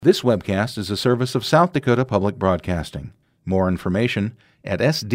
This webcast is a service of South Dakota Public Broadcasting. More information at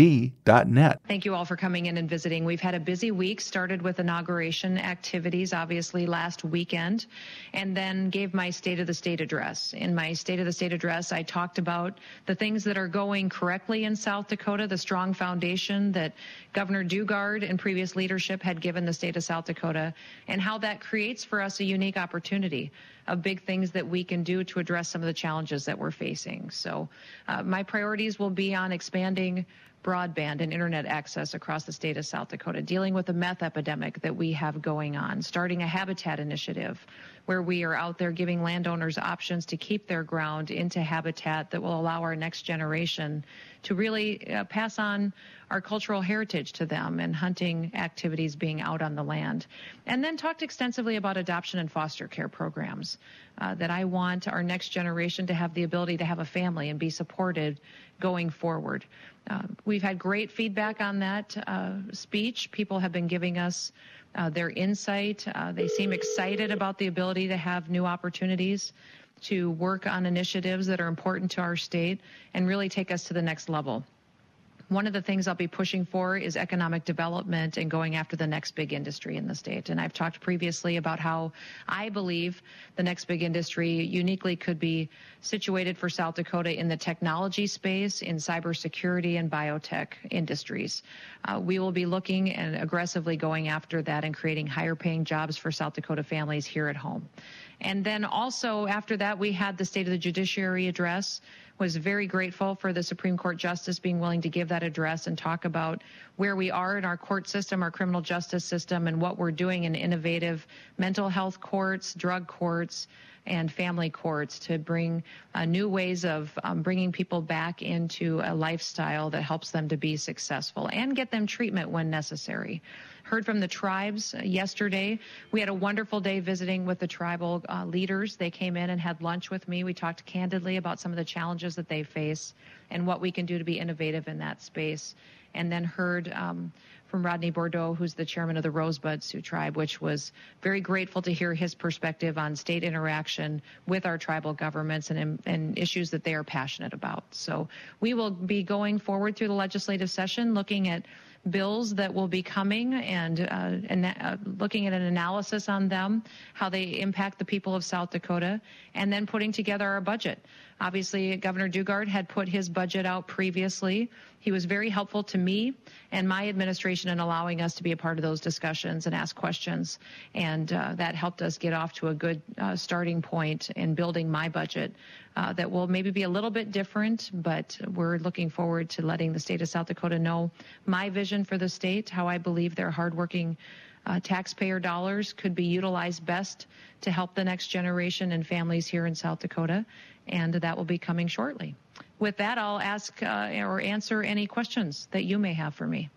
sd.net. Thank you all for coming in and visiting. We've had a busy week, started with inauguration activities, obviously last weekend, and then gave my State of the State address. In my State of the State address, I talked about the things that are going correctly in South Dakota, the strong foundation that Governor Dugard and previous leadership had given the state of South Dakota, and how that creates for us a unique opportunity of big things that we can do to address some of the challenges that we're facing. So my priorities will be on expanding broadband and internet access across the state of South Dakota, dealing with the meth epidemic that we have going on, starting a habitat initiative where we are out there giving landowners options to keep their ground into habitat that will allow our next generation to really pass on our cultural heritage to them and hunting activities being out on the land. And then talked extensively about adoption and foster care programs, that I want our next generation to have the ability to have a family and be supported going forward. We've had great feedback on that speech. People have been giving us their insight. They seem excited about the ability to have new opportunities to work on initiatives that are important to our state and really take us to the next level. One of the things I'll be pushing for is economic development and going after the next big industry in the state. And I've talked previously about how I believe the next big industry uniquely could be situated for South Dakota in the technology space, in cybersecurity and biotech industries. We will be looking and aggressively going after that and creating higher paying jobs for South Dakota families here at home. And then also after that, we had the State of the Judiciary address. Was very grateful for the Supreme Court Justice being willing to give that address and talk about where we are in our court system, our criminal justice system, and what we're doing in innovative mental health courts, drug courts, and family courts to bring new ways of bringing people back into a lifestyle that helps them to be successful and get them treatment when necessary. Heard from the tribes yesterday. We had a wonderful day visiting with the tribal leaders. They came in and had lunch with me. We talked candidly about some of the challenges that they face and what we can do to be innovative in that space. And then heard from Rodney Bordeaux, who's the chairman of the Rosebud Sioux Tribe, which was very grateful to hear his perspective on state interaction with our tribal governments and issues that they are passionate about. So we will be going forward through the legislative session, looking at bills that will be coming and looking at an analysis on them, how they impact the people of South Dakota, and then putting together our budget. Obviously, Governor Dugard had put his budget out previously. He was very helpful to me and my administration in allowing us to be a part of those discussions and ask questions, and that helped us get off to a good starting point in building my budget that will maybe be a little bit different, but we're looking forward to letting the state of South Dakota know my vision for the state, how I believe their hardworking taxpayer dollars could be utilized best to help the next generation and families here in South Dakota, and that will be coming shortly. With that, I'll ask or answer any questions that you may have for me.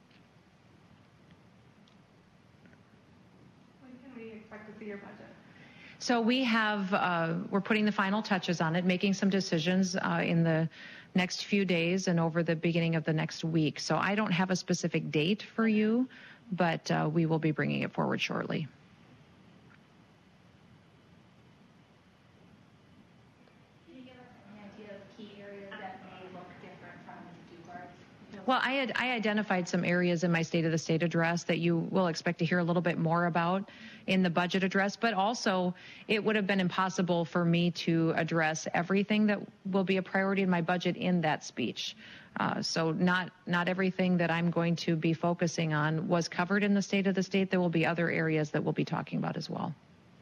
When can we expect to see your budget? So we have, we're putting the final touches on it, making some decisions in the next few days and over the beginning of the next week. So I don't have a specific date for you, but we will be bringing it forward shortly. Can you give us an idea of key areas that may look different from Dugard's? Well, I identified some areas in my State of the State address that you will expect to hear a little bit more about in the budget address, but also it would have been impossible for me to address everything that will be a priority in my budget in that speech. So not everything that I'm going to be focusing on was covered in the State of the State. There will be other areas that we'll be talking about as well.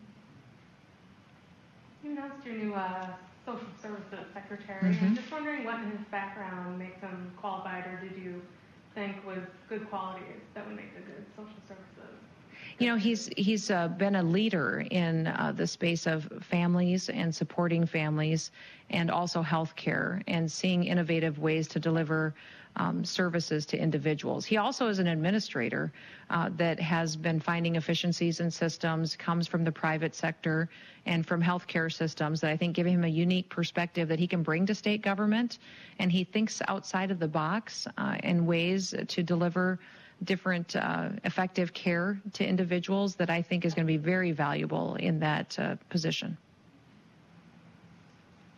You announced your new social services secretary. I'm just wondering what in his background makes him qualified, or did you think was good qualities that would make a good social services? You know, he's been a leader in the space of families and supporting families, and also healthcare, and seeing innovative ways to deliver services to individuals. He also is an administrator that has been finding efficiencies in systems, comes from the private sector and from healthcare systems that I think give him a unique perspective that he can bring to state government, and he thinks outside of the box in ways to deliver different effective care to individuals that I think is going to be very valuable in that position.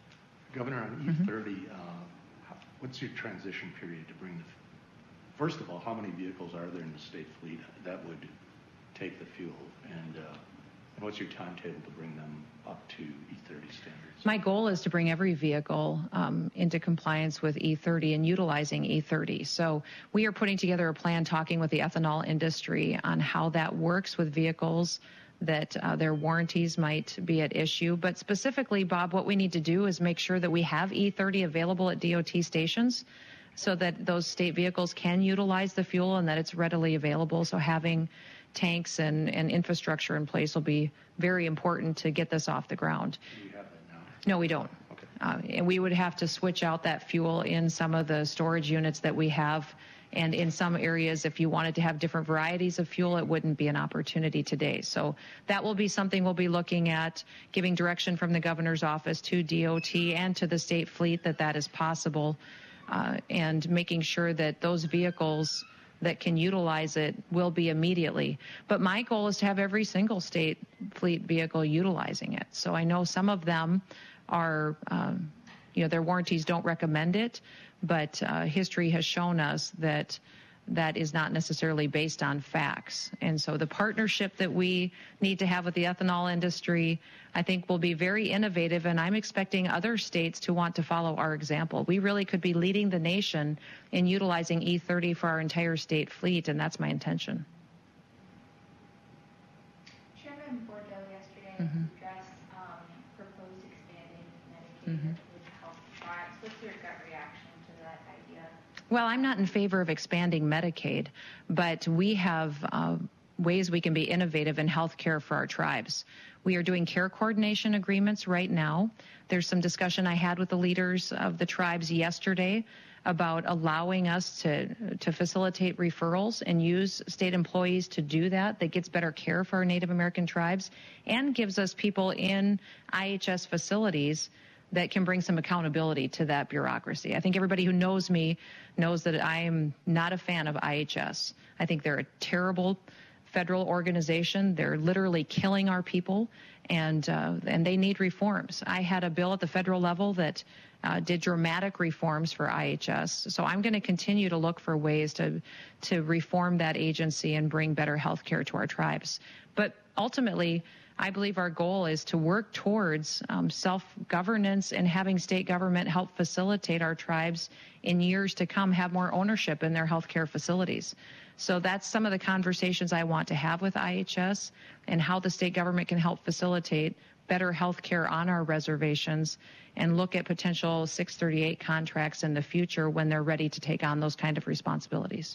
Governor, on E30, what's your transition period to bring first of all, how many vehicles are there in the state fleet that would take the fuel, and what's your timetable to bring them up to E30 standards? My goal is to bring every vehicle into compliance with E30 and utilizing E30. So we are putting together a plan, talking with the ethanol industry on how that works with vehicles that their warranties might be at issue. But specifically, Bob, what we need to do is make sure that we have E30 available at DOT stations so that those state vehicles can utilize the fuel and that it's readily available. So having tanks and infrastructure in place will be very important to get this off the ground. Do you have that now? No, we don't. Okay. And we would have to switch out that fuel in some of the storage units that we have. And in some areas, if you wanted to have different varieties of fuel, it wouldn't be an opportunity today. So that will be something we'll be looking at, giving direction from the governor's office to DOT and to the state fleet that is possible, and making sure that those vehicles that can utilize it will be immediately. But my goal is to have every single state fleet vehicle utilizing it. So I know some of them are, their warranties don't recommend it, but history has shown us that that is not necessarily based on facts. And so the partnership that we need to have with the ethanol industry, I think, will be very innovative, and I'm expecting other states to want to follow our example. We really could be leading the nation in utilizing E30 for our entire state fleet, and that's my intention. Chairman Bordeaux yesterday addressed proposed expanding Medicaid with health tribes. What's your gut reaction to that idea? Well, I'm not in favor of expanding Medicaid, but we have ways we can be innovative in health care for our tribes. We are doing care coordination agreements right now. There's some discussion I had with the leaders of the tribes yesterday about allowing us to facilitate referrals and use state employees to do that. That gets better care for our Native American tribes and gives us people in IHS facilities that can bring some accountability to that bureaucracy. I think everybody who knows me knows that I am not a fan of IHS. I think they're a terrible federal organization. They're literally killing our people, and they need reforms. I had a bill at the federal level that did dramatic reforms for IHS. So I'm going to continue to look for ways to reform that agency and bring better health care to our tribes. But ultimately, I believe our goal is to work towards self-governance and having state government help facilitate our tribes in years to come have more ownership in their health care facilities. So that's some of the conversations I want to have with IHS and how the state government can help facilitate better health care on our reservations and look at potential 638 contracts in the future when they're ready to take on those kind of responsibilities.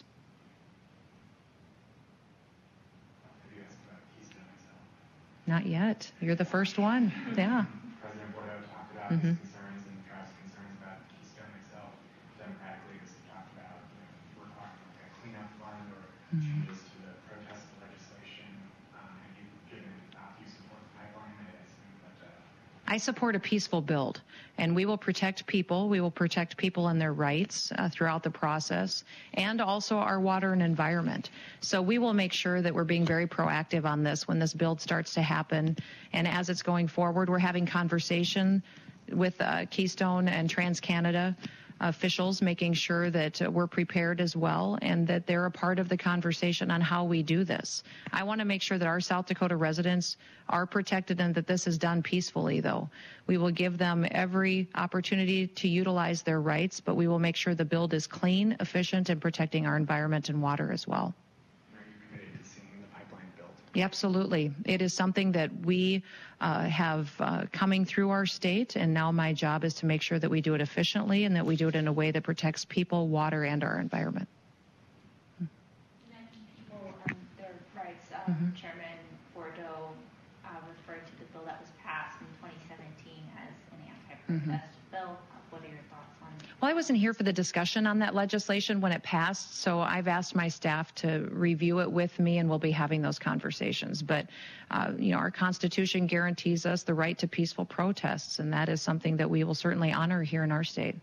Not yet. You're the first one. Yeah. President Bordeaux talked about his concerns and the tribe's concerns about Keystone XL. Democratic leaders have talked about, we're talking like a cleanup fund or changes to the protest legislation. Have you given thought to support the pipeline? I support a peaceful build, and we will protect people. We will protect people and their rights throughout the process, and also our water and environment. So we will make sure that we're being very proactive on this when this build starts to happen. And as it's going forward, we're having conversation with Keystone and TransCanada officials, making sure that we're prepared as well and that they're a part of the conversation on how we do this. I want to make sure that our South Dakota residents are protected and that this is done peacefully, though. We will give them every opportunity to utilize their rights, but we will make sure the build is clean, efficient, and protecting our environment and water as well. Are you committed to seeing the pipeline built? Absolutely. It is something that we have coming through our state, and now my job is to make sure that we do it efficiently and that we do it in a way that protects people, water, and our environment. You mentioned people and their rights. Chairman Bordeaux referred to the bill that was passed in 2017 as an anti-protest bill. What are your thoughts on it? Well, I wasn't here for the discussion on that legislation when it passed, so I've asked my staff to review it with me, and we'll be having those conversations. But, our Constitution guarantees us the right to peaceful protests, and that is something that we will certainly honor here in our state.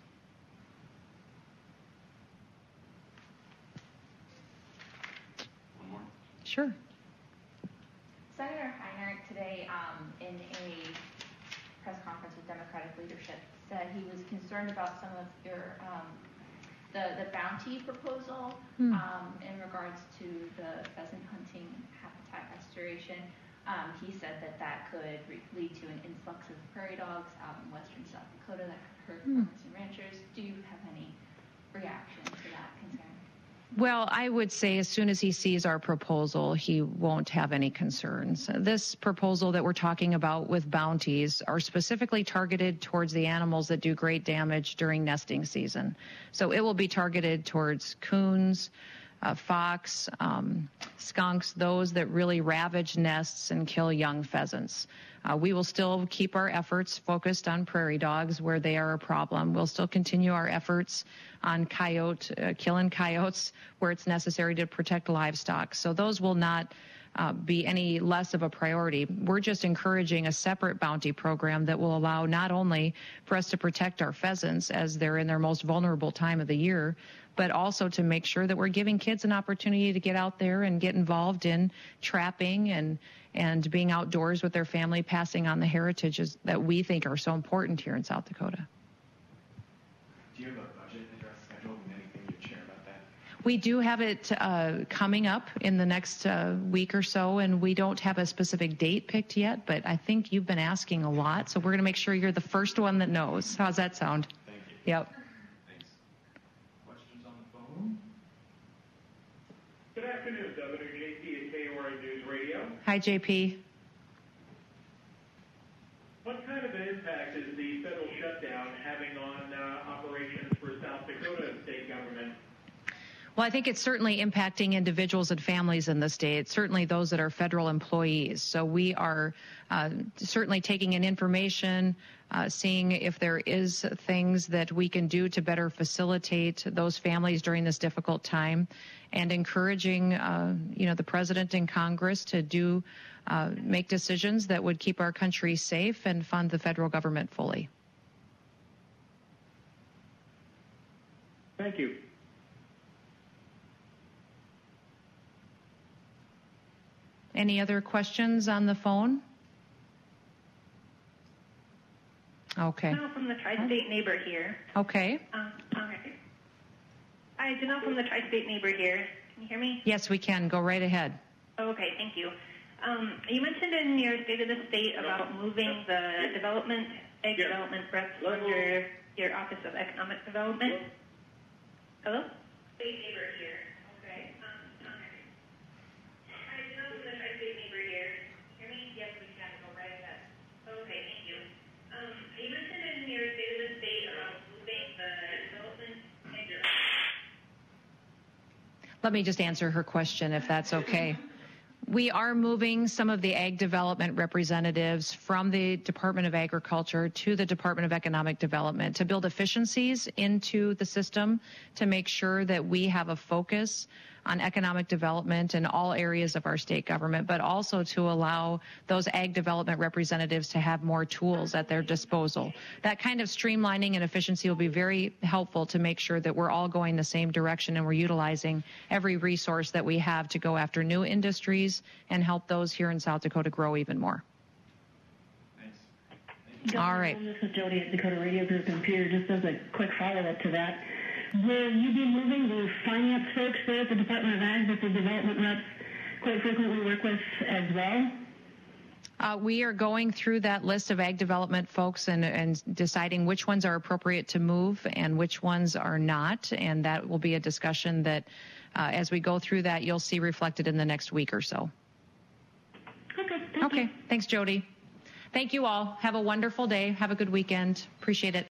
One more? Sure. Senator Heinrich today in a press conference with Democratic leadership said he was concerned about some of your the bounty proposal in regards to the pheasant hunting habitat restoration. He said that could lead to an influx of prairie dogs out in western South Dakota that could hurt farmers and ranchers. Do you have any reaction to that concern? Well, I would say as soon as he sees our proposal, he won't have any concerns. This proposal that we're talking about with bounties are specifically targeted towards the animals that do great damage during nesting season. So it will be targeted towards coons, fox, skunks, those that really ravage nests and kill young pheasants. We will still keep our efforts focused on prairie dogs where they are a problem. We'll still continue our efforts on killing coyotes where it's necessary to protect livestock. So those will not be any less of a priority. We're just encouraging a separate bounty program that will allow not only for us to protect our pheasants as they're in their most vulnerable time of the year, but also to make sure that we're giving kids an opportunity to get out there and get involved in trapping and being outdoors with their family, passing on the heritages that we think are so important here in South Dakota. Do you have a budget address scheduled and anything you'd share about that? We do have it coming up in the next week or so, and we don't have a specific date picked yet, but I think you've been asking a lot, so we're going to make sure you're the first one that knows. How's that sound? Thank you. Yep. Thanks. Questions on the phone? Good afternoon, Governor JP at KORA News Radio. Hi, JP. What kind of an impact is the federal shutdown having on operations for South Dakota state government? Well, I think it's certainly impacting individuals and families in the state, certainly those that are federal employees. So we are certainly taking in information, seeing if there is things that we can do to better facilitate those families during this difficult time, and encouraging, the president and Congress to make decisions that would keep our country safe and fund the federal government fully. Thank you. Any other questions on the phone? Okay. Janelle from the Tri-State Neighbor here. Okay. All right. Hi, Janelle from the Tri-State Neighbor here. Can you hear me? Yes, we can. Go right ahead. Okay, thank you. You mentioned in your State of the State about moving the egg development reps under your Office of Economic Development. Hello? State Neighbor here. Okay. Hi, Janelle from the Tri-State Neighbor here. Hear me? Yes, we can. Go right ahead. Okay, thank you. You mentioned in your State of the State about moving the development egg development. Let me just answer her question, if that's okay. We are moving some of the ag development representatives from the Department of Agriculture to the Department of Economic Development to build efficiencies into the system, to make sure that we have a focus on economic development in all areas of our state government, but also to allow those ag development representatives to have more tools at their disposal. That kind of streamlining and efficiency will be very helpful to make sure that we're all going the same direction and we're utilizing every resource that we have to go after new industries and help those here in South Dakota grow even more. Thanks. All right. This is Jody at Dakota Radio Group, and Peter, just as a quick follow-up to that, will you be moving the finance folks there at the Department of Ag that the development reps quite frequently work with as well? We are going through that list of ag development folks and deciding which ones are appropriate to move and which ones are not. And that will be a discussion that, as we go through that, you'll see reflected in the next week or so. Okay. Thank you. Thanks, Jody. Thank you all. Have a wonderful day. Have a good weekend. Appreciate it.